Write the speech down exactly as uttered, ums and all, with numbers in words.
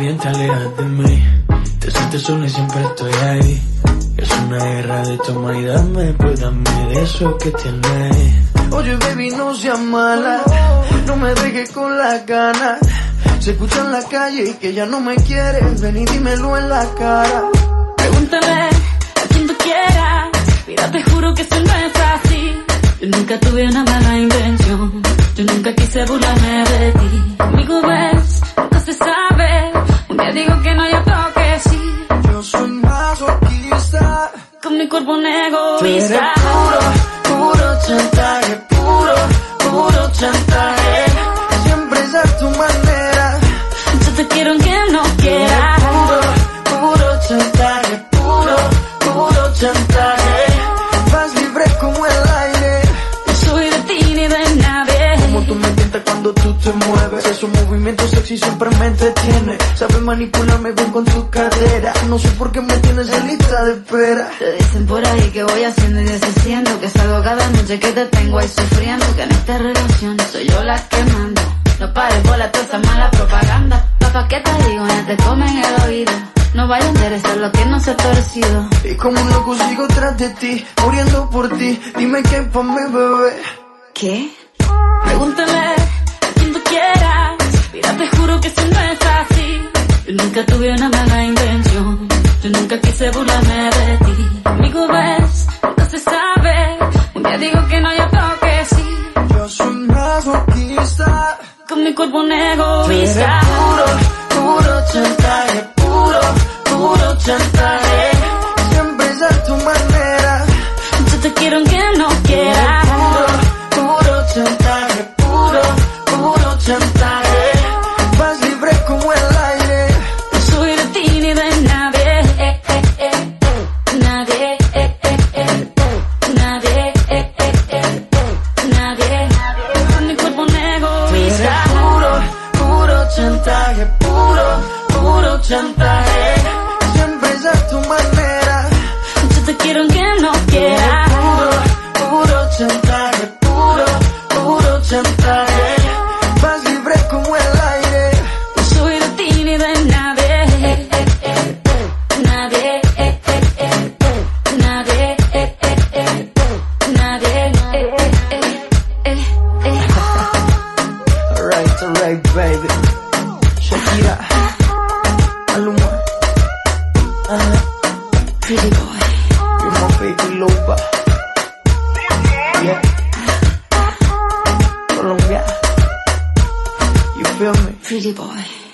también te alejas de mí. Te sientes sola y siempre estoy ahí. Es una guerra de toma y dame, pues dame de eso que tienes. Oye baby, no seas mala, no me dejes con las ganas. Se escucha en la calle y que ya no me quieres, ven y dímelo en la cara. Pregúntale a quien tú quieras, mira te juro que eso no es así. Yo nunca tuve una mala intención, yo nunca quise burlarme de ti. Conmigo ves, nunca se sabe, un día digo que no, yo creo que sí. Yo soy masoquista, con mi cuerpo un tú eres egoísta. puro, puro chantaje, puro, puro chantaje. Siempre es a tu manera, Yo te quiero aunque no tú eres quieras. puro, puro chantaje, puro, puro chantaje. Vas libre como el aire, No soy de ti ni de nadie. como tú me tientas cuando tú te mueves. Esos movimientos sexy siempre me entretiene. Sabes manipularme bien con tu cadera. No sé por qué me tienes en lista de espera. Te dicen por ahí que voy haciendo y deshaciendo, que salgo cada noche que te tengo ahí sufriendo, que en esta relación soy yo la que manda. No pares bola toda esa mala propaganda. Papá, ¿qué te digo? Ya te comen el oído. No vaya a interesar lo que no se ha torcido. Y como un loco sigo tras de ti, muriendo por ti. Dime qué pa' mi bebé. ¿Qué? Pregúntale a quien tú quieras, mira te juro que eso no es así. Yo nunca tuve una mala intención, yo nunca quise burlarme de ti. Conmigo ves, nunca se sabe, un día digo que no, yo creo que sí. Yo soy masoquista, Con mi cuerpo un tú eres egoísta. puro, puro chantaje, puro, puro chantaje. Siempre es a tu manera, Yo te quiero aunque no tú eres quieras. puro, puro chantaje, puro, puro chantaje. Vas libre como el aire, No soy de ti ni de nadie. Eh, eh, eh, eh. Nadie. Eh, eh, eh. Nadie. Eh, eh, eh. Nadie. Con mi cuerpo un tú eres egoísta. puro, puro chantaje, puro, puro chantaje. Siempre es a tu manera, Yo te quiero aunque no tú eres quieras. puro, puro chantaje, puro, puro chantaje. Vas libre como el aire, No soy de ti ni de nadie. Eh, eh, eh. Nadie. Eh, eh, eh. Nadie. Eh, eh, eh. Nadie. Eh, eh, eh. Eh, eh. alright, alright baby. Shakira, Maluma, uh, Pretty boy. you're my baby lover. Yeah, Colombia, you feel me? Pretty boy.